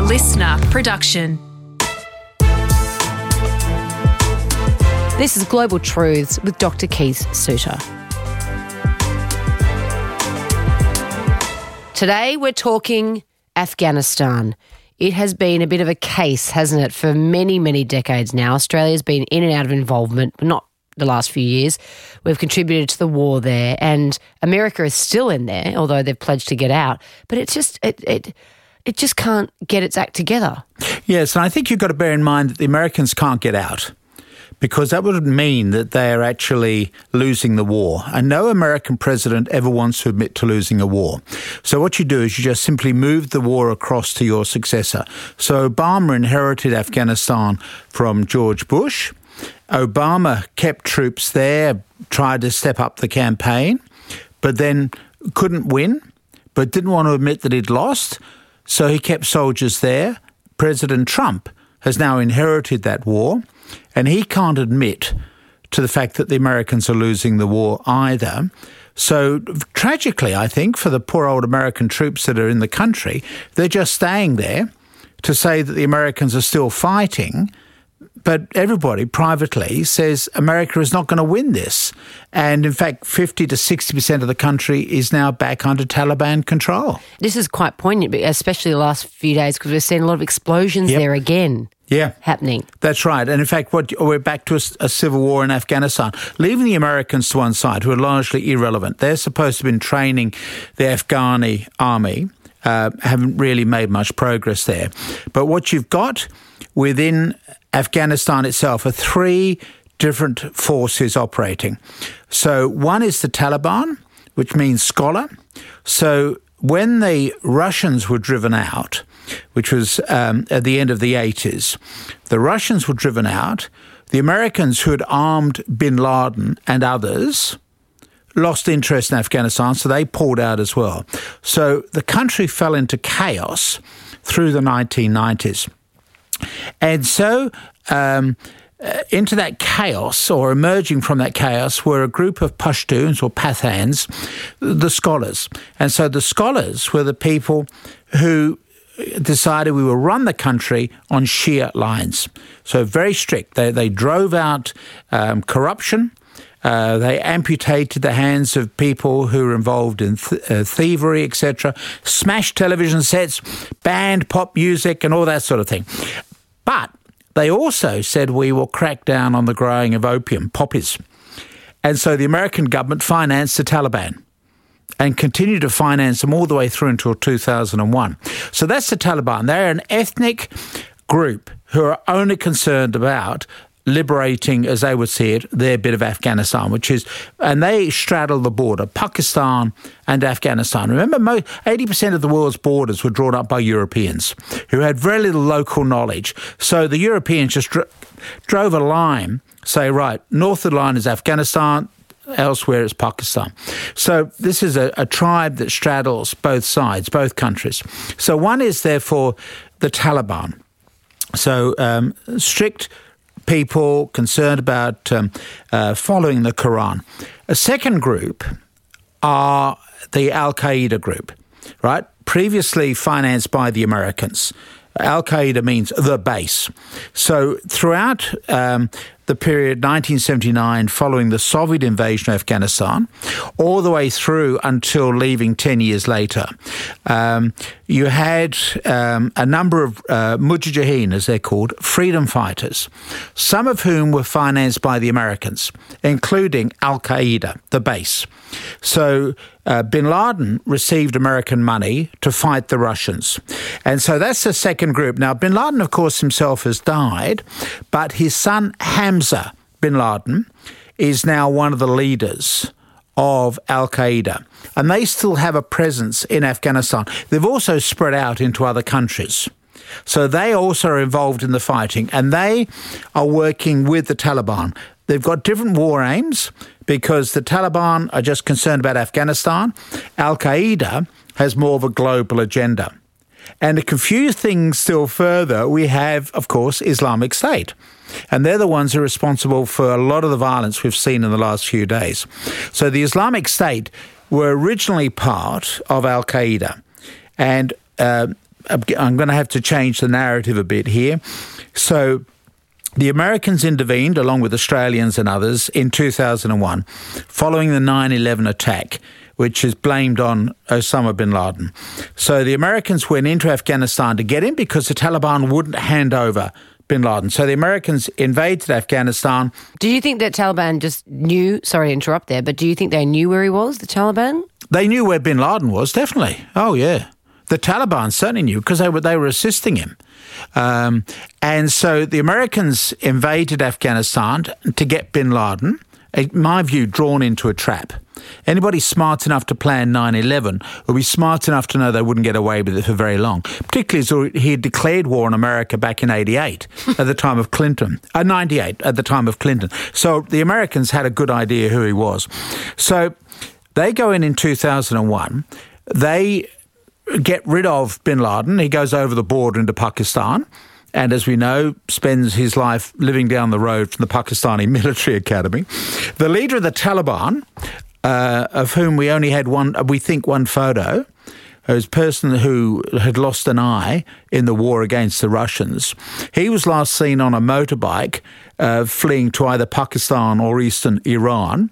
listener production. This is Global Truths with Dr. Keith Suter. Today we're talking Afghanistan. It has been a bit of a case, hasn't it, for many, many decades now. Australia's been in and out of involvement, but not the last few years. We've contributed to the war there, and America is still in there, although they've pledged to get out. But it's just it just can't get its act together. Yes, and I think you've got to bear in mind that the Americans can't get out, because that would mean that they are actually losing the war. And no American president ever wants to admit to losing a war. So what you do is you just simply move the war across to your successor. So Obama inherited Afghanistan from George Bush. Obama kept troops there, tried to step up the campaign, but then couldn't win, but didn't want to admit that he'd lost. So he kept soldiers there. President Trump has now inherited that war, and he can't admit to the fact that the Americans are losing the war either. So tragically, I think, for the poor old American troops that are in the country, they're just staying there to say that the Americans are still fighting. But everybody privately says America is not going to win this. And in fact, 50 to 60% of the country is now back under Taliban control. This is quite poignant, especially the last few days, because we've seen a lot of explosions there again. Happening. That's right. And in fact, we're back to a civil war in Afghanistan, leaving the Americans to one side, who are largely irrelevant. They're supposed to have been training the Afghani army, haven't really made much progress there. But what you've got within Afghanistan itself are three different forces operating. So one is the Taliban, which means scholar. So when the Russians were driven out, which was at the end of the 80s, the Russians were driven out. The Americans, who had armed bin Laden and others, lost interest in Afghanistan, so they pulled out as well. So the country fell into chaos through the 1990s. And so into that chaos, or emerging from that chaos, were a group of Pashtuns or Pathans, the scholars. And so the scholars were the people who decided we will run the country on Shia lines. So very strict. They drove out corruption. They amputated the hands of people who were involved in thievery, etc., smashed television sets, banned pop music and all that sort of thing. But they also said we will crack down on the growing of opium, poppies. And so the American government financed the Taliban and continued to finance them all the way through until 2001. So that's the Taliban. They're an ethnic group who are only concerned about liberating, as they would see it, their bit of Afghanistan, and they straddle the border, Pakistan and Afghanistan. Remember, 80% of the world's borders were drawn up by Europeans who had very little local knowledge. So the Europeans just drove a line, say, right, north of the line is Afghanistan, elsewhere it's Pakistan. So this is a tribe that straddles both sides, both countries. So one is, therefore, the Taliban. So strict people concerned about following the Quran. A second group are the Al-Qaeda group, right? Previously financed by the Americans. Al-Qaeda means the base. So throughout the period 1979, following the Soviet invasion of Afghanistan, all the way through until leaving 10 years later, you had a number of mujahideen, as they're called, freedom fighters, some of whom were financed by the Americans, including Al-Qaeda, the base. So bin Laden received American money to fight the Russians. And so that's the second group. Now, bin Laden, of course, himself has died, but his son Hamza bin Laden is now one of the leaders of Al-Qaeda. And they still have a presence in Afghanistan. They've also spread out into other countries. So they also are involved in the fighting, and they are working with the Taliban. They've got different war aims because the Taliban are just concerned about Afghanistan. Al-Qaeda has more of a global agenda. And to confuse things still further, we have, of course, Islamic State. And they're the ones who are responsible for a lot of the violence we've seen in the last few days. So the Islamic State were originally part of Al-Qaeda. And I'm going to have to change the narrative a bit here. So the Americans intervened, along with Australians and others, in 2001, following the 9/11 attack, which is blamed on Osama bin Laden. So the Americans went into Afghanistan to get him because the Taliban wouldn't hand over bin Laden. So the Americans invaded Afghanistan. Do you think that Taliban just knew, sorry to interrupt there, but do you think they knew where he was, the Taliban? They knew where bin Laden was, definitely. Oh, yeah. The Taliban certainly knew because they were assisting him. And so the Americans invaded Afghanistan to get bin Laden, in my view, drawn into a trap. Anybody smart enough to plan 9/11 would be smart enough to know they wouldn't get away with it for very long, particularly as he had declared war on America back in 88 at the time of Clinton, 98 at the time of Clinton. So the Americans had a good idea who he was. So they go in 2001. They get rid of bin Laden. He goes over the border into Pakistan and, as we know, spends his life living down the road from the Pakistani military academy. The leader of the Taliban, of whom we only had one photo, was a person who had lost an eye in the war against the Russians. He was last seen on a motorbike fleeing to either Pakistan or eastern Iran.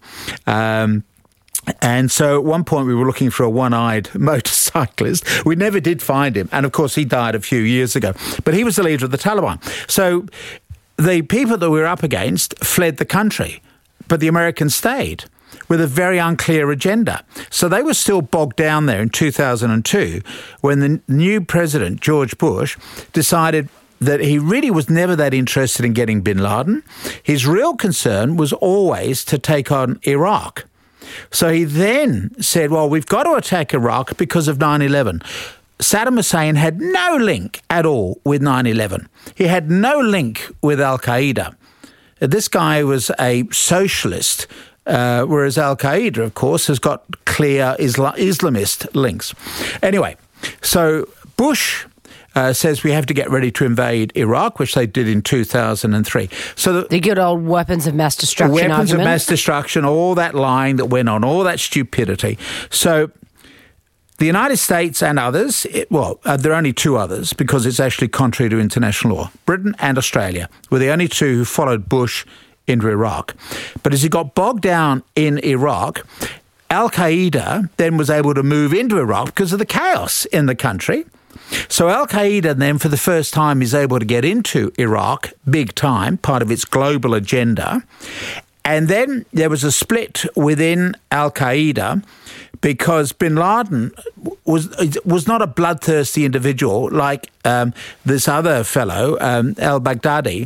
And so at one point we were looking for a one-eyed motorcyclist. We never did find him. And of course he died a few years ago. But he was the leader of the Taliban. So the people that we were up against fled the country, but the Americans stayed with a very unclear agenda. So they were still bogged down there in 2002 when the new president, George Bush, decided that he really was never that interested in getting bin Laden. His real concern was always to take on Iraq. So he then said, well, we've got to attack Iraq because of 9/11. Saddam Hussein had no link at all with 9/11. He had no link with Al-Qaeda. This guy was a socialist, whereas Al-Qaeda, of course, has got clear Islamist links. Anyway, so Bush says we have to get ready to invade Iraq, which they did in 2003. So the good old weapons of mass destruction weapons argument. of mass destruction, all that lying that went on, all that stupidity. So the United States and others, there are only two others because it's actually contrary to international law. Britain and Australia were the only two who followed Bush into Iraq. But as he got bogged down in Iraq, Al-Qaeda then was able to move into Iraq because of the chaos in the country. So Al-Qaeda then, for the first time, is able to get into Iraq, big time, part of its global agenda. And then there was a split within Al-Qaeda because bin Laden was not a bloodthirsty individual like this other fellow, al-Baghdadi,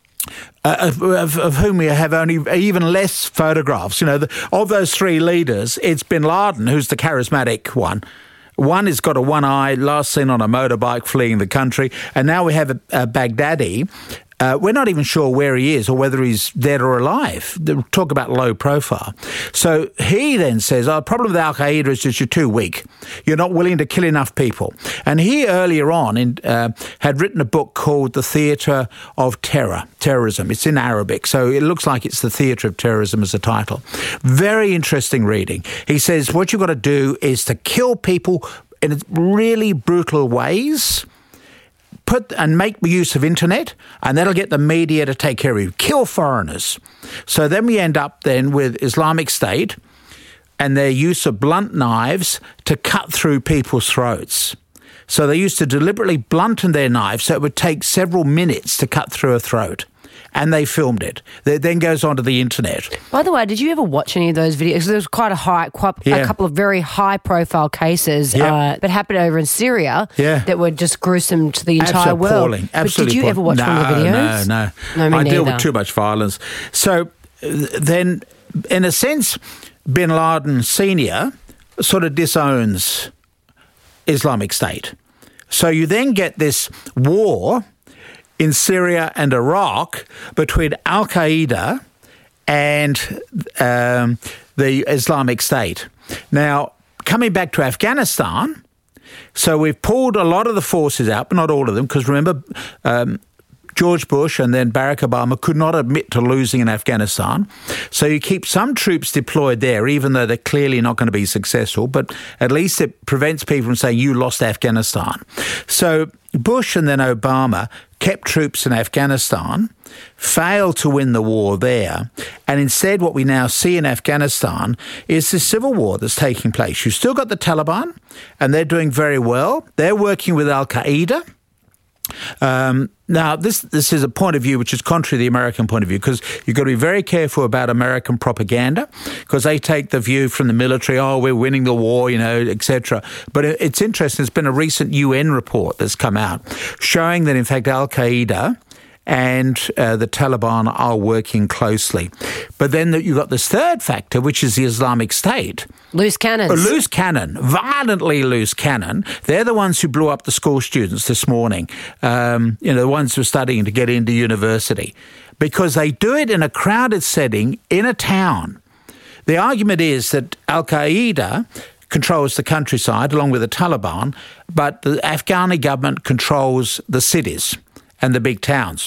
of whom we have only even less photographs. You know, of those three leaders, it's bin Laden who's the charismatic one. One has got a one eye, last seen on a motorbike fleeing the country. And now we have a Baghdadi. We're not even sure where he is or whether he's dead or alive. Talk about low profile. So he then says, the problem with Al-Qaeda is that you're too weak. You're not willing to kill enough people. And he earlier on had written a book called The Theatre of Terrorism. It's in Arabic, so it looks like it's The Theatre of Terrorism as a title. Very interesting reading. He says what you've got to do is to kill people in really brutal ways, and make use of internet, and that'll get the media to take care of you. Kill foreigners. So then we end up then with Islamic State and their use of blunt knives to cut through people's throats. So they used to deliberately blunten their knives so it would take several minutes to cut through a throat. And they filmed it. It then goes onto the internet. By the way, did you ever watch any of those videos? There was quite a couple of very high-profile cases that happened over in Syria that were just gruesome to the entire world. Appalling. Absolutely. But did you ever watch one of the videos? No, I deal with too much violence. So then, in a sense, bin Laden Sr. sort of disowns Islamic State. So you then get this war in Syria and Iraq between Al-Qaeda and the Islamic State. Now, coming back to Afghanistan, so we've pulled a lot of the forces out, but not all of them, because remember, George Bush and then Barack Obama could not admit to losing in Afghanistan. So you keep some troops deployed there, even though they're clearly not going to be successful, but at least it prevents people from saying you lost Afghanistan. So Bush and then Obama kept troops in Afghanistan, failed to win the war there, and instead what we now see in Afghanistan is the civil war that's taking place. You've still got the Taliban, and they're doing very well. They're working with Al-Qaeda. Now, this is a point of view which is contrary to the American point of view, because you've got to be very careful about American propaganda, because they take the view from the military, oh, we're winning the war, etc. But it's interesting, there's been a recent UN report that's come out showing that, in fact, Al-Qaeda and the Taliban are working closely. But then you've got this third factor, which is the Islamic State. Loose cannons. Loose cannon, violently loose cannon. They're the ones who blew up the school students this morning, the ones who are studying to get into university, because they do it in a crowded setting in a town. The argument is that Al-Qaeda controls the countryside along with the Taliban, but the Afghani government controls the cities and the big towns.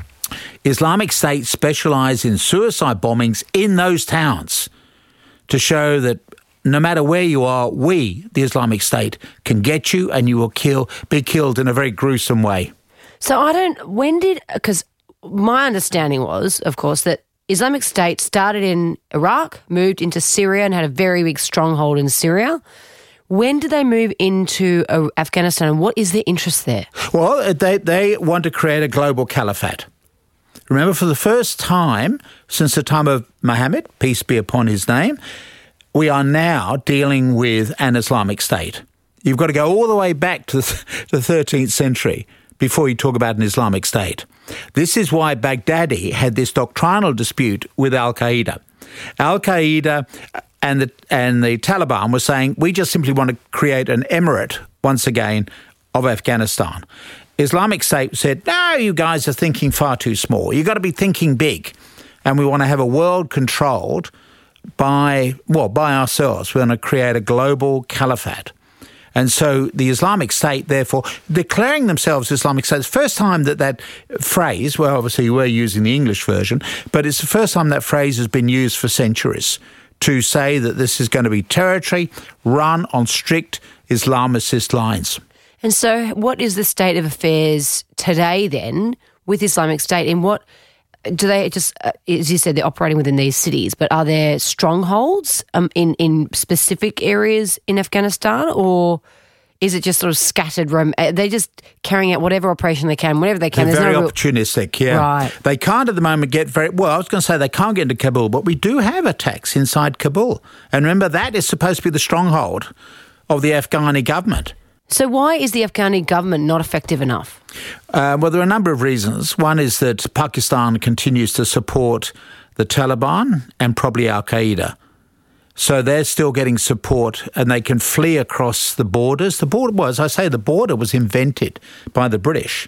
Islamic State specialise in suicide bombings in those towns to show that no matter where you are, we, the Islamic State, can get you and you will be killed in a very gruesome way. So because my understanding was, of course, that Islamic State started in Iraq, moved into Syria and had a very big stronghold in Syria. When did they move into Afghanistan, and what is their interest there? Well, they want to create a global caliphate. Remember, for the first time since the time of Muhammad, peace be upon his name, we are now dealing with an Islamic State. You've got to go all the way back to the 13th century before you talk about an Islamic State. This is why Baghdadi had this doctrinal dispute with Al-Qaeda. Al-Qaeda and the Taliban were saying, we just simply want to create an emirate, once again, of Afghanistan. Islamic State said, no, you guys are thinking far too small. You've got to be thinking big. And we want to have a world controlled by ourselves. We want to create a global caliphate. And so the Islamic State, therefore, declaring themselves Islamic State, it's the first time that phrase, well, obviously we're using the English version, but it's the first time that phrase has been used for centuries to say that this is going to be territory run on strict Islamicist lines. And so what is the state of affairs today then with Islamic State? And what do they just, as you said, they're operating within these cities, but are there strongholds in specific areas in Afghanistan, or is it just sort of scattered? Are they just carrying out whatever operation they can, whenever they can? They're very opportunistic, yeah. Right. They can't at the moment get I was going to say they can't get into Kabul, but we do have attacks inside Kabul. And remember, that is supposed to be the stronghold of the Afghani government. So why is the Afghani government not effective enough? Well, there are a number of reasons. One is that Pakistan continues to support the Taliban and probably Al-Qaeda. So they're still getting support and they can flee across the borders. The border was invented by the British.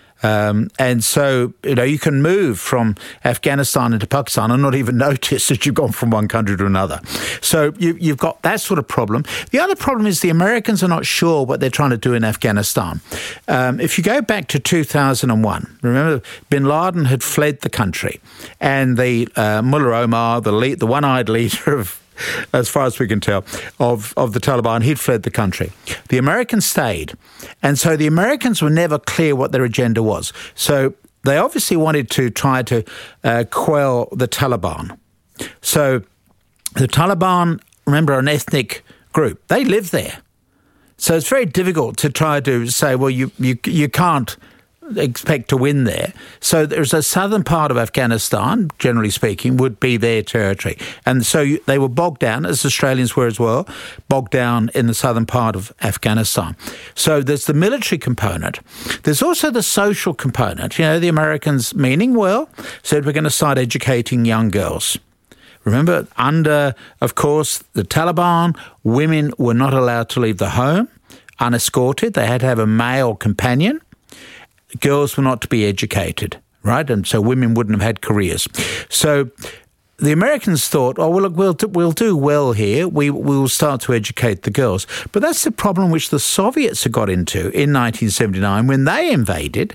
And so, you can move from Afghanistan into Pakistan and not even notice that you've gone from one country to another. So you've got that sort of problem. The other problem is the Americans are not sure what they're trying to do in Afghanistan. If you go back to 2001, remember, bin Laden had fled the country, and the Mullah Omar, the one-eyed leader of, as far as we can tell, of the Taliban, he'd fled the country. The Americans stayed. And so the Americans were never clear what their agenda was. So they obviously wanted to try to quell the Taliban. So the Taliban, remember, are an ethnic group. They live there. So it's very difficult to try to say, well, you can't expect to win there. So there's a southern part of Afghanistan, generally speaking, would be their territory. And so they were bogged down, as Australians were as well, bogged down in the southern part of Afghanistan. So there's the military component. There's also the social component. The Americans, meaning well, said we're going to start educating young girls. Remember, under, of course, the Taliban, women were not allowed to leave the home unescorted. They had to have a male companion. Girls were not to be educated, right? And so women wouldn't have had careers. So the Americans thought, oh, well, look, we'll do well here. We'll start to educate the girls. But that's the problem which the Soviets had got into in 1979 when they invaded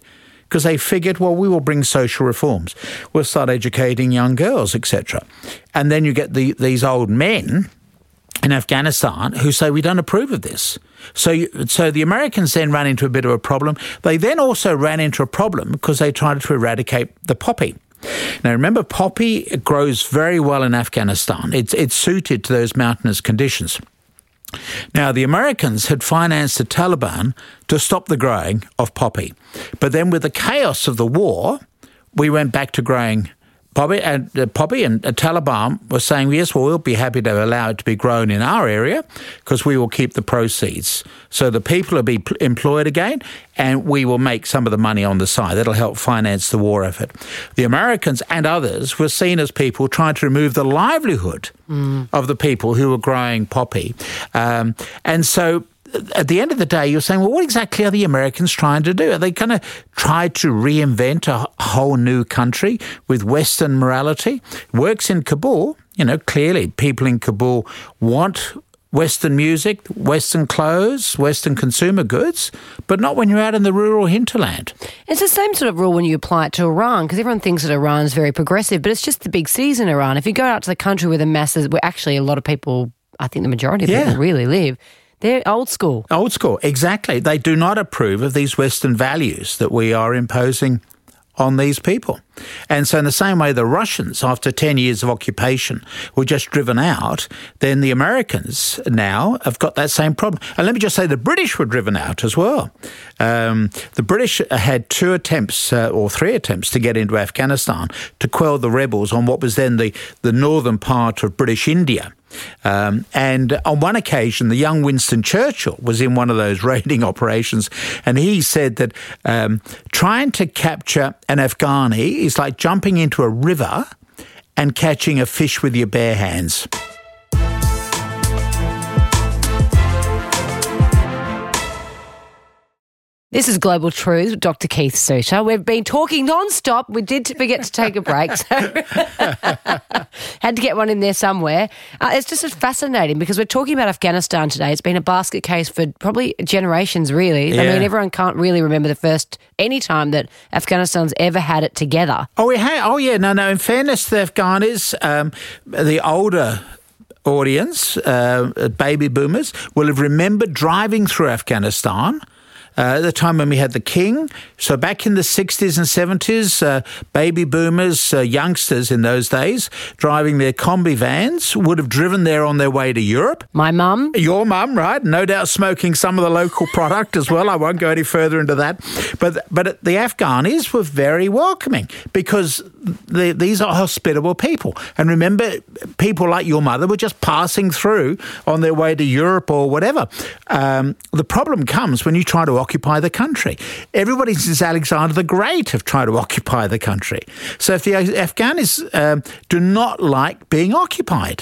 because they figured, well, we will bring social reforms. We'll start educating young girls, etc. And then you get these old men in Afghanistan who say, we don't approve of this. So the Americans then ran into a bit of a problem. They then also ran into a problem because they tried to eradicate the poppy. Now, remember, poppy grows very well in Afghanistan. It's suited to those mountainous conditions. Now, the Americans had financed the Taliban to stop the growing of poppy. But then with the chaos of the war, we went back to growing poppy, and Taliban was saying, yes, well, we'll be happy to allow it to be grown in our area because we will keep the proceeds. So the people will be employed again, and we will make some of the money on the side. That'll help finance the war effort. The Americans and others were seen as people trying to remove the livelihood of the people who were growing poppy. And so at the end of the day, you're saying, well, what exactly are the Americans trying to do? Are they going to try to reinvent a whole new country with Western morality? Works in Kabul. Clearly people in Kabul want Western music, Western clothes, Western consumer goods, but not when you're out in the rural hinterland. It's the same sort of rule when you apply it to Iran, because everyone thinks that Iran's very progressive, but it's just the big cities in Iran. If you go out to the country where the masses, where actually a lot of people, I think the majority of people really live, they're old school. Old school, exactly. They do not approve of these Western values that we are imposing on these people. And so in the same way the Russians, after 10 years of occupation, were just driven out, then the Americans now have got that same problem. And let me just say the British were driven out as well. The British had 2 attempts or 3 attempts to get into Afghanistan to quell the rebels on what was then the northern part of British India. And on one occasion, the young Winston Churchill was in one of those raiding operations, and he said that trying to capture an Afghani is like jumping into a river and catching a fish with your bare hands. This is Global Truth with Dr. Keith Suter. We've been talking non-stop. We did forget to take a break, so had to get one in there somewhere. It's just fascinating because we're talking about Afghanistan today. It's been a basket case for probably generations, really. Yeah. I mean, everyone can't really remember any time that Afghanistan's ever had it together. Oh, we have. Oh, yeah. No. In fairness to the Afghanis, the older audience, baby boomers, will have remembered driving through Afghanistan at the time when we had the king. So back in the 60s and 70s, baby boomers, youngsters in those days, driving their combi vans, would have driven there on their way to Europe. My mum. Your mum, right? No doubt smoking some of the local product as well. I won't go any further into that. But the Afghanis were very welcoming because these are hospitable people. And remember, people like your mother were just passing through on their way to Europe or whatever. The problem comes when you try to occupy the country. Everybody since Alexander the Great have tried to occupy the country. So if the Afghanis do not like being occupied.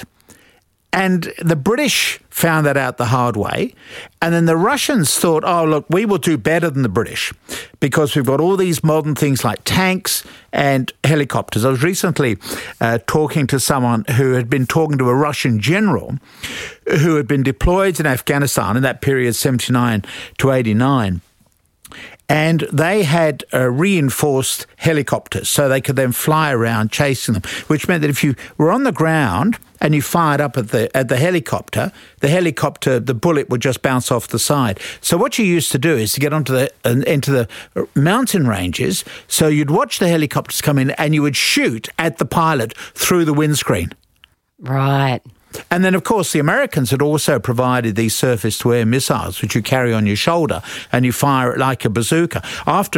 And the British found that out the hard way. And then the Russians thought, oh, look, we will do better than the British because we've got all these modern things like tanks and helicopters. I was recently talking to someone who had been talking to a Russian general who had been deployed in Afghanistan in that period, 79 to 89. And they had reinforced helicopters so they could then fly around chasing them, which meant that if you were on the ground and you fired up at the helicopter, the bullet would just bounce off the side. So what you used to do is to get into the mountain ranges, so you'd watch the helicopters come in and you would shoot at the pilot through the windscreen. Right. And then, of course, the Americans had also provided these surface-to-air missiles, which you carry on your shoulder and you fire it like a bazooka. After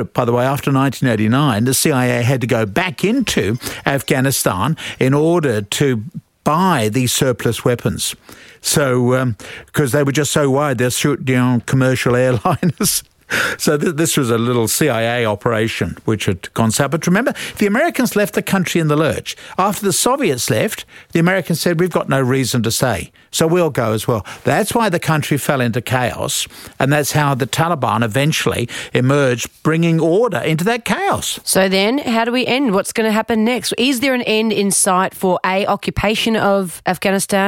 1989, the CIA had to go back into Afghanistan in order to buy these surplus weapons. So, because they were just so worried they'll shoot down commercial airliners. So this was a little CIA operation which had gone south. But remember, the Americans left the country in the lurch. After the Soviets left, the Americans said, we've got no reason to stay, so we'll go as well. That's why the country fell into chaos, and that's how the Taliban eventually emerged, bringing order into that chaos. So then, how do we end? What's going to happen next? Is there an end in sight for occupation of Afghanistan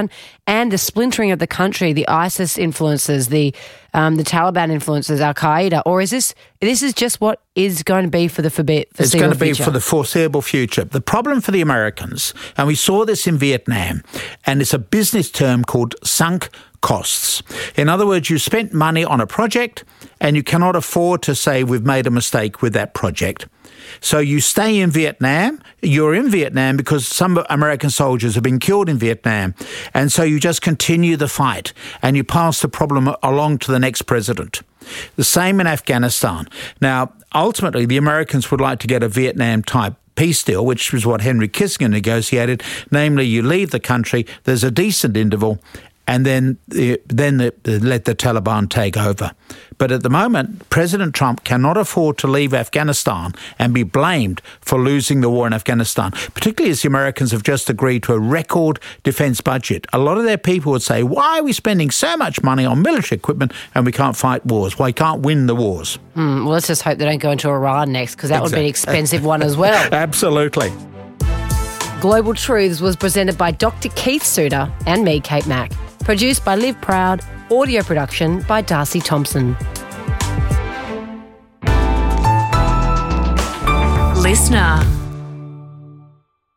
and the splintering of the country, the ISIS influences, the Taliban influences, Al Qaeda, or is this is just what is going to be for the foreseeable future? It's going to be for the foreseeable future. The problem for the Americans, and we saw this in Vietnam, and it's a business term called sunk costs. In other words, you spent money on a project and you cannot afford to say we've made a mistake with that project. So you stay in Vietnam. You're in Vietnam because some American soldiers have been killed in Vietnam. And so you just continue the fight and you pass the problem along to the next president. The same in Afghanistan. Now, ultimately, the Americans would like to get a Vietnam-type peace deal, which was what Henry Kissinger negotiated. Namely, you leave the country, there's a decent interval, and then let the Taliban take over. But at the moment, President Trump cannot afford to leave Afghanistan and be blamed for losing the war in Afghanistan, particularly as the Americans have just agreed to a record defence budget. A lot of their people would say, why are we spending so much money on military equipment and we can't fight wars? Why can't win the wars? Well, let's just hope they don't go into Iran next, because that would be an expensive one as well. Absolutely. Global Truths was presented by Dr. Keith Suter and me, Kate Mack. Produced by Liv Proud. Audio production by Darcy Thompson. Listener.